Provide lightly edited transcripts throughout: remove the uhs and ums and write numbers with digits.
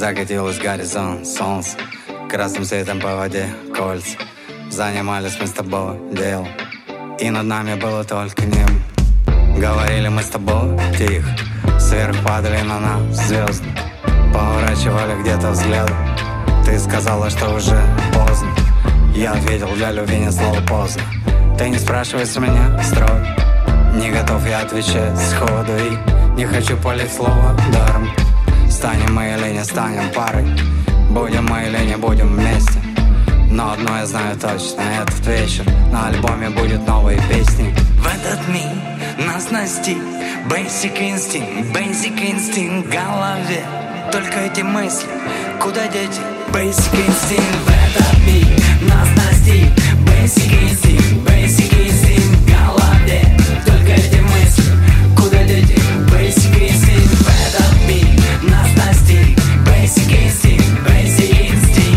Закатилось горизонт, солнце, красным светом по воде кольца. Занимались мы с тобой делом, и над нами было только небо. Говорили мы с тобой тихо, сверху падали на нас звезды. Поворачивали где-то взгляд. Ты сказала, что уже поздно. Я ответил, для любви нет слова поздно. Ты не спрашивай с меня строго. Не готов я отвечать сходу и не хочу палить слово даром. Станем мы или не станем парой, будем мы или не будем вместе. Но одно я знаю точно, этот вечер на альбоме будет новые песни. В этот миг нас настиг Basic instinct в голове. Только эти мысли, куда дети? Basic instinct в этот миг нас настиг Basic instinct в голове. Только эти мысли, куда дети? Basic instinct в этот миг нас настиг Basic instinct Basic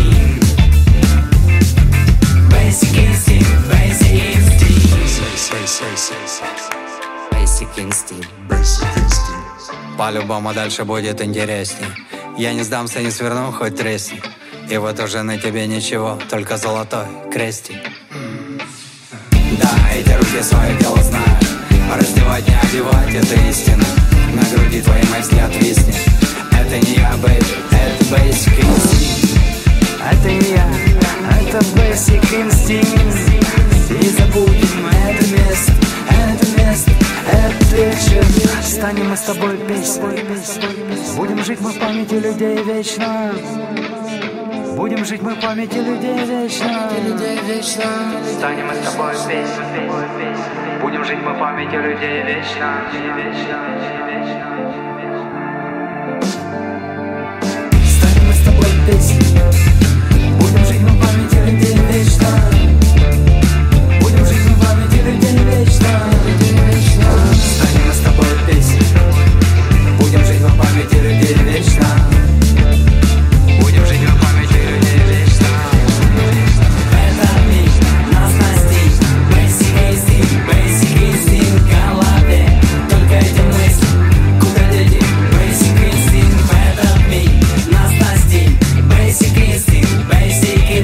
instinct. По-любому дальше будет интересней. Я не сдамся, не сверну, хоть тресни. И вот уже на тебе ничего, только золотой крестик. Да, эти руки свое дело знают. Раздевать, не одевать, это истина. На груди твоей мой взгляд виснет. Это не я, бэйби, это Basic instinct. Это не я, это Basic instinct. Не забудем это место, этот вечер. Станем мы с тобой песней. Будем жить мы в памяти людей вечно. Будем жить мы в памяти людей вечно. Станем мы с тобой песней. Будем жить мы в памяти людей вечно. Станем мы с тобой песней. Будем жить мы в памяти людей вечно. Будем жить мы в памяти людей вечно. Станем мы с тобой песней. Будем жить в памяти людей вечно. Будем жить в памяти людей вечно. В этот миг нас настиг Basic instinct в голове. Только эти мысли, куда дети? Basic instinct в этот миг нас настиг Basic instinct Basic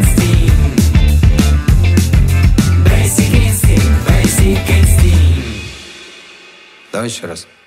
instinct. Давай еще раз.